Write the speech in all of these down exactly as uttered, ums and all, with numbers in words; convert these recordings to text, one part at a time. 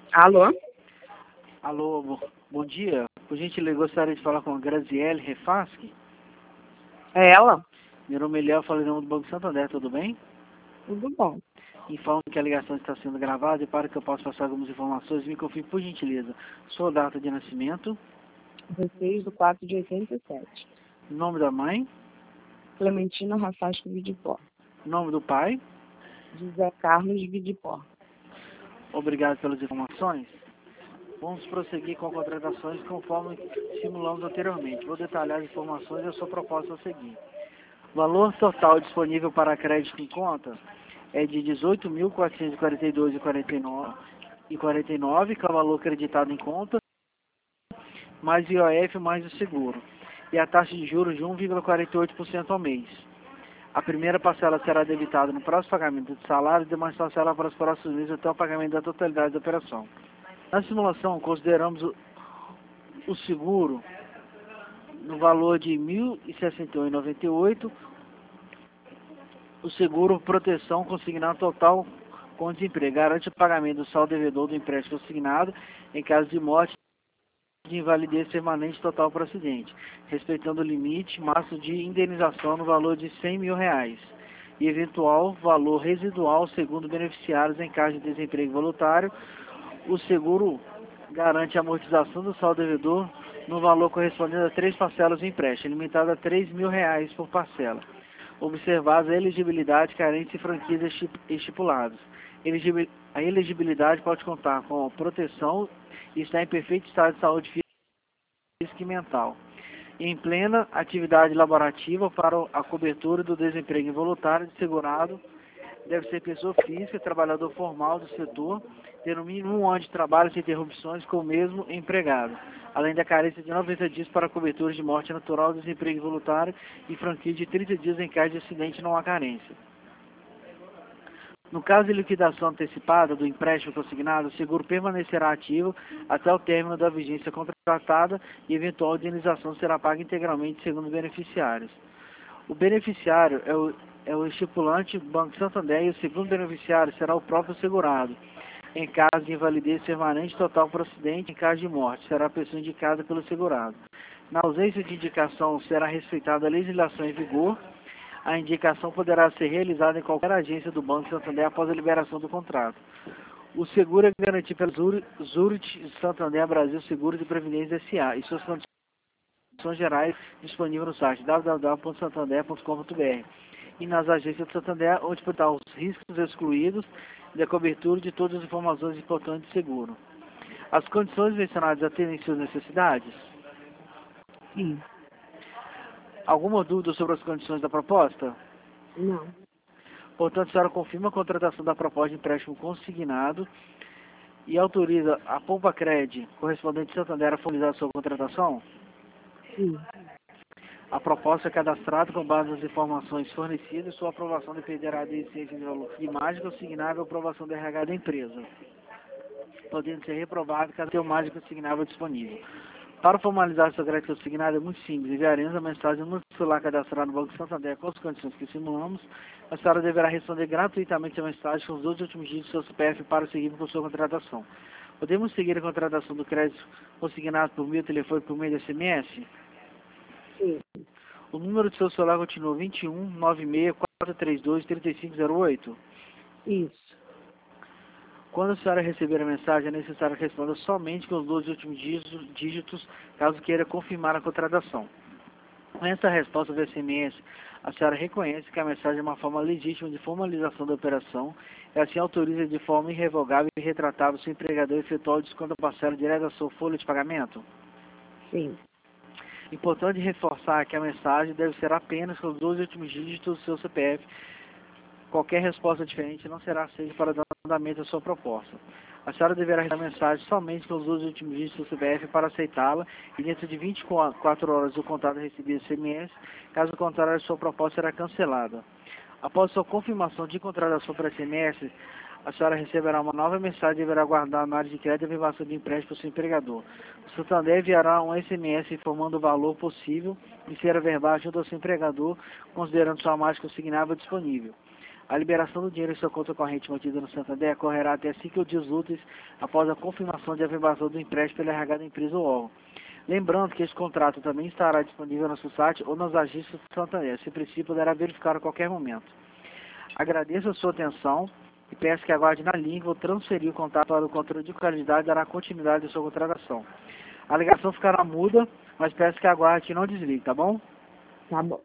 Alô? Alô, bo- bom dia. Por gentileza, gostaria de falar com a Graziele Refaschi. É ela? Meu nome é Léo, falei no nome do Banco Santander, tudo bem? Tudo bom. Informo que a ligação está sendo gravada e para que eu possa passar algumas informações, me confirme, por gentileza, sua data de nascimento, dezesseis de quatro de oitenta e sete. nome da mãe, Clementina Rafasco Vidipó. nome do pai. José Carlos Vidipó. Obrigado pelas informações. Vamos prosseguir com contratações conforme simulamos anteriormente. Vou detalhar as informações e a sua proposta a seguir. O valor total disponível para crédito em conta é de dezoito mil quatrocentos e quarenta e dois reais e quarenta e nove centavos, que é o valor acreditado em conta, mais I O F mais o seguro, e a taxa de juros de um vírgula quarenta e oito por cento ao mês. A primeira parcela será debitada no próximo pagamento de salário e demais parcela para os próximos meses até o pagamento da totalidade da operação. Na simulação, consideramos o, o seguro no valor de mil e sessenta e um reais e noventa e oito centavos, o seguro proteção consignado total com desemprego, garante o pagamento do saldo devedor do empréstimo consignado em caso de morte de invalidez permanente total por acidente, respeitando o limite máximo de indenização no valor de cem mil reais e eventual valor residual segundo beneficiários em caso de desemprego voluntário. O seguro garante a amortização do saldo devedor no valor correspondente a três parcelas do empréstimo, limitado a três mil reais por parcela, observadas a elegibilidade, carência e franquias estipulados. A elegibilidade pode contar com proteção e está em perfeito estado de saúde física e mental. Em plena atividade laborativa para a cobertura do desemprego involuntário de segurado, deve ser pessoa física, trabalhador formal do setor, ter no mínimo um ano de trabalho sem interrupções com o mesmo empregado, além da carência de noventa dias para cobertura de morte natural, desemprego involuntário e franquia de trinta dias em caso de acidente não há carência. No caso de liquidação antecipada do empréstimo consignado, o seguro permanecerá ativo até o término da vigência contratada e eventual indenização será paga integralmente segundo os beneficiários. O beneficiário é o, é o estipulante Banco Santander e o segundo beneficiário será o próprio segurado. Em caso de invalidez permanente total por acidente, em caso de morte, será a pessoa indicada pelo segurado. Na ausência de indicação, será respeitada a legislação em vigor. A indicação poderá ser realizada em qualquer agência do Banco Santander após a liberação do contrato. O seguro é garantido pela Zurich Santander Brasil Seguro de Previdência S A e suas condições gerais disponíveis no site w w w ponto santander ponto com ponto b r e nas agências do Santander, onde podem estar os riscos excluídos e a cobertura de todas as informações importantes de seguro. As condições mencionadas atendem suas necessidades? Sim. Alguma dúvida sobre as condições da proposta? Não. Portanto, a senhora confirma a contratação da proposta de empréstimo consignado e autoriza a Poupa Cred, correspondente de Santander, a formalizar a sua contratação? Sim. A proposta é cadastrada com base nas informações fornecidas e sua aprovação dependerá da existência de valor de imagem consignável e aprovação do R H da empresa, podendo ser reprovado caso tenha imagem consignável disponível. Para formalizar seu crédito consignado é muito simples. Enviaremos a mensagem no celular cadastrado no Banco Santander com as condições que simulamos. A senhora deverá responder gratuitamente a mensagem com os dois últimos dígitos do seu C P F para seguir com sua contratação. Podemos seguir a contratação do crédito consignado por meio telefone por meio de S M S? Sim. O número do seu celular continua vinte e um, nove seis, quatro três dois, três cinco zero oito? Isso. Quando a senhora receber a mensagem, é necessário que responda somente com os dois últimos dígitos, caso queira confirmar a contratação. Com essa resposta do S M S, a senhora reconhece que a mensagem é uma forma legítima de formalização da operação e assim autoriza de forma irrevogável e retratável seu empregador a efetuar o desconto da parcela direta da sua folha de pagamento? Sim. Importante reforçar que a mensagem deve ser apenas com os dois últimos dígitos do seu C P F. Qualquer resposta diferente não será aceita para dar andamento à sua proposta. A senhora deverá receber a mensagem somente com os dois últimos dígitos do C P F para aceitá-la e dentro de vinte e quatro horas do contrato recebido S M S, caso contrário, a sua proposta será cancelada. Após sua confirmação de contratação por S M S, a senhora receberá uma nova mensagem e deverá aguardar na área de crédito a averbação de empréstimo para o seu empregador. O Santander enviará um S M S informando o valor possível de ser averbado junto ao seu empregador, considerando sua margem consignável disponível. A liberação do dinheiro em sua conta corrente mantida no Santander ocorrerá até cinco dias úteis após a confirmação de averbação do empréstimo pela R H da empresa ou órgão. Lembrando que esse contrato também estará disponível no nosso site ou nas agências do Santander. Se princípio, poderá verificar a qualquer momento. Agradeço a sua atenção e peço que aguarde na linha. Vou transferir o contato para o controle de qualidade e dará continuidade à sua contratação. A ligação ficará muda, mas peço que aguarde e não desligue, tá bom? Tá bom.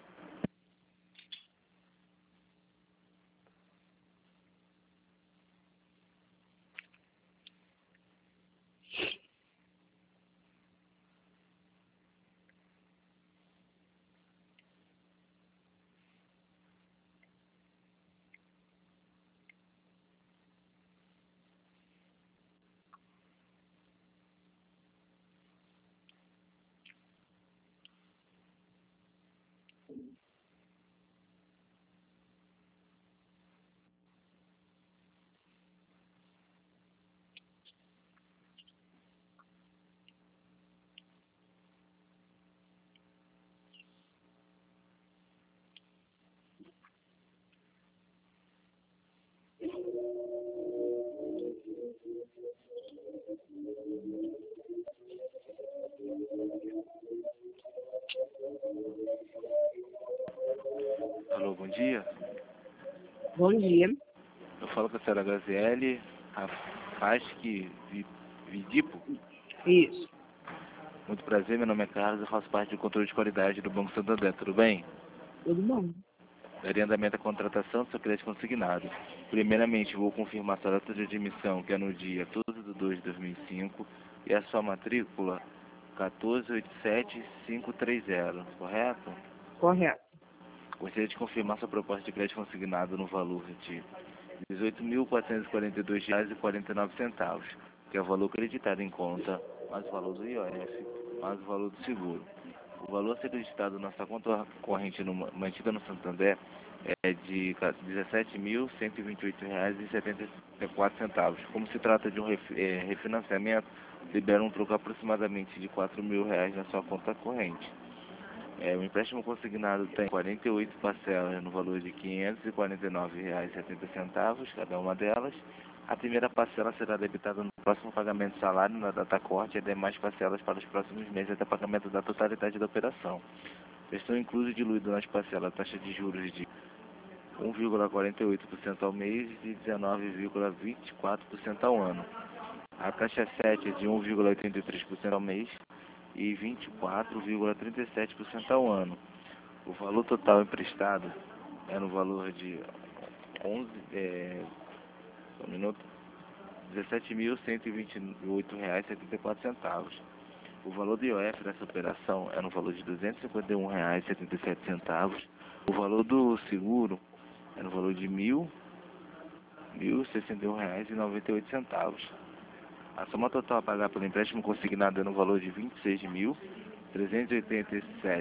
Alô, bom dia. Bom dia. Eu falo com a senhora Graziele Rafaschi Vidipo. Isso. Muito prazer, meu nome é Carlos, eu faço parte do controle de qualidade do Banco Santander, tudo bem? Tudo bom. Daria andamento à contratação do seu crédito consignado. Primeiramente, vou confirmar sua data de admissão, que é no dia doze de dois de dois mil e cinco, e a sua matrícula um quatro oito sete cinco três zero, correto? Correto. Gostaria de confirmar sua proposta de crédito consignado no valor de dezoito mil quatrocentos e quarenta e dois reais e quarenta e nove centavos, que é o valor acreditado em conta, mais o valor do I O F, mais o valor do seguro. O valor a ser acreditado na sua conta corrente no, mantida no Santander é de dezessete mil cento e vinte e oito reais e setenta e quatro centavos. Como se trata de um ref, é, refinanciamento, libera um troco aproximadamente de quatro mil reais na sua conta corrente. É, o empréstimo consignado tem quarenta e oito parcelas no valor de quinhentos e quarenta e nove reais e setenta centavos, cada uma delas. A primeira parcela será debitada no próximo pagamento de salário na data corte e as demais parcelas para os próximos meses até pagamento da totalidade da operação. Estão incluso e diluído nas parcelas a taxa de juros de um vírgula quarenta e oito por cento ao mês e dezenove vírgula vinte e quatro por cento ao ano. A taxa sete é de um vírgula oitenta e três por cento ao mês e vinte e quatro vírgula trinta e sete por cento ao ano. O valor total emprestado é no valor de onze, é, um minuto, dezessete mil cento e vinte e oito reais e setenta e quatro centavos. O valor do I O F dessa operação é no valor de duzentos e cinquenta e um reais e setenta e sete centavos. O valor do seguro é no valor de mil, mil e sessenta e um reais e noventa e oito centavos. A soma total a pagar pelo empréstimo consignado é no valor de vinte e seis mil trezentos e oitenta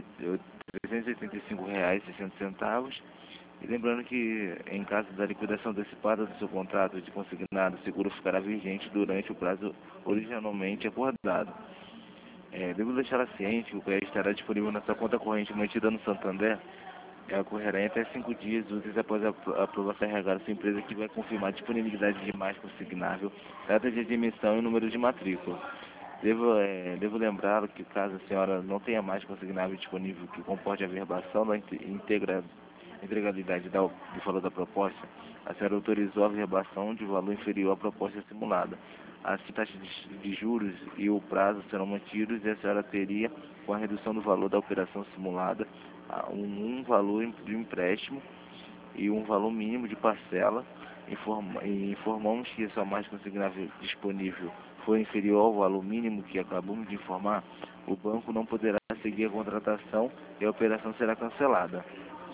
e oitenta e cinco reais e sessenta centavos. E lembrando que, em caso da liquidação antecipada do seu contrato de consignado, o seguro ficará vigente durante o prazo originalmente acordado. É, devo deixá-la ciente que o crédito estará disponível na sua conta corrente mantida no Santander. Ela ocorrerá em até cinco dias úteis após a aprovação R H da sua empresa, que vai confirmar a disponibilidade de mais consignável, data de admissão e número de matrícula. Devo, é, devo lembrá-lo que, caso a senhora não tenha mais consignável disponível que comporte a averbação da integra, integralidade da, do valor da proposta, a senhora autorizou a averbação de valor inferior à proposta simulada. Assim, a taxa de, de juros e o prazo serão mantidos e a senhora teria, com a redução do valor da operação simulada, um, um valor de empréstimo e um valor mínimo de parcela. Informa, informamos que a sua margem consignável disponível for inferior ao valor mínimo que acabamos de informar, o banco não poderá seguir a contratação e a operação será cancelada.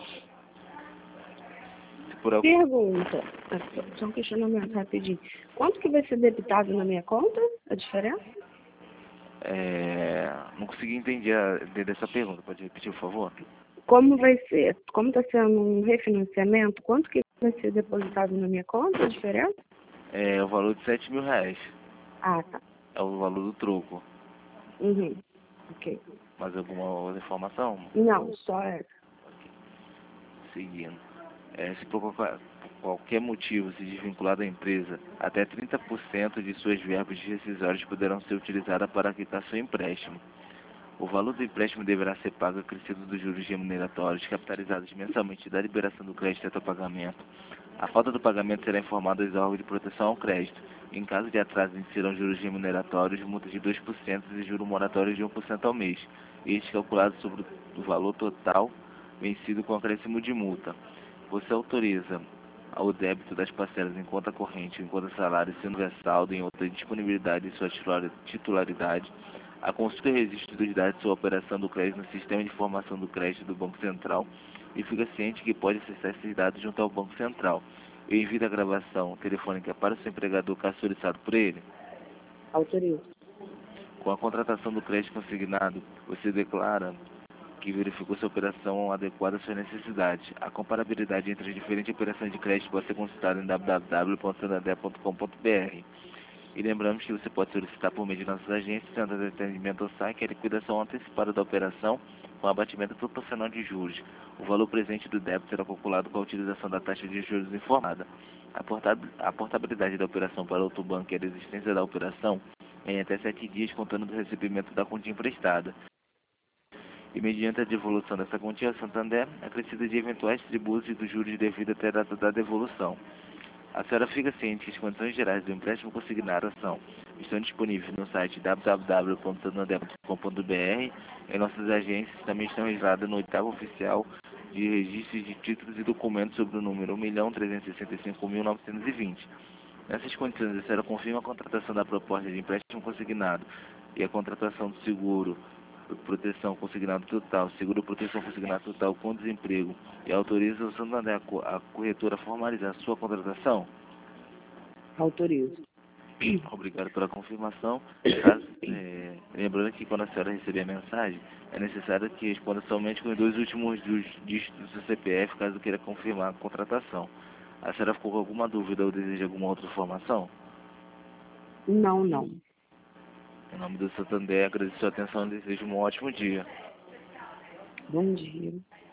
Se por algum... Pergunta. Só um questionamento rapidinho. Quanto que vai ser debitado na minha conta? A diferença? É... Não consegui entender a... dessa pergunta. Pode repetir, por favor? Como vai ser? Como está sendo um refinanciamento, quanto que vai ser depositado na minha conta? A diferença? É o valor de sete mil reais. Ah, tá. É o valor do troco. Uhum. Ok. Mais alguma outra informação? Não, só essa. Seguindo. É, se por qualquer, por qualquer motivo se desvincular da empresa, até trinta por cento de suas verbas rescisórias poderão ser utilizadas para quitar seu empréstimo. O valor do empréstimo deverá ser pago acrescido dos juros remuneratórios capitalizados mensalmente da liberação do crédito até o pagamento. A falta do pagamento será informada aos órgãos de proteção ao crédito. Em caso de atraso, incidirão juros remuneratórios, multa de dois por cento e juros moratórios de um por cento ao mês, este calculado sobre o valor total vencido com acréscimo de multa. Você autoriza ao débito das parcelas em conta corrente ou em conta salário, sendo ressaldo em outra disponibilidade de sua titularidade, a consulta e registro dos dados de sua operação do crédito no Sistema de Informação do Crédito do Banco Central e fica ciente que pode acessar esses dados junto ao Banco Central. Eu envio a gravação telefônica para o seu empregador caso solicitado por ele. Autorizo. Com a contratação do crédito consignado, você declara que verificou se a operação adequada às suas necessidades. A comparabilidade entre as diferentes operações de crédito pode ser consultada em w w w ponto santander ponto com ponto b r. E lembramos que você pode solicitar por meio de nossas agências, Centro de Atendimento ao S A C, a liquidação antecipada da operação com abatimento proporcional de juros. O valor presente do débito será calculado com a utilização da taxa de juros informada. A portabilidade da operação para outro banco e a desistência da operação é em até sete dias contando do recebimento da quantia emprestada. E mediante a devolução dessa quantia, a Santander é acrescida de eventuais tributos e dos juros devido até a data da devolução. A senhora fica ciente que as condições gerais do empréstimo consignado são, estão disponíveis no site w w w ponto santander ponto com ponto b r e nossas agências também estão registradas no oitavo oficial de registros de títulos e documentos sobre o número um milhão trezentos e sessenta e cinco mil novecentos e vinte. Nessas condições, a senhora confirma a contratação da proposta de empréstimo consignado e a contratação do seguro proteção consignado total, seguro proteção consignado total com desemprego e autoriza o Santander a corretora a formalizar sua contratação? Autorizo. Obrigado pela confirmação. Caso, é, lembrando que quando a senhora receber a mensagem, é necessário que responda somente com os dois últimos dígitos do seu C P F, caso queira confirmar a contratação. A senhora ficou com alguma dúvida ou deseja alguma outra informação? Não, não. Em nome do Santander, agradeço a sua atenção e desejo um ótimo dia. Bom dia.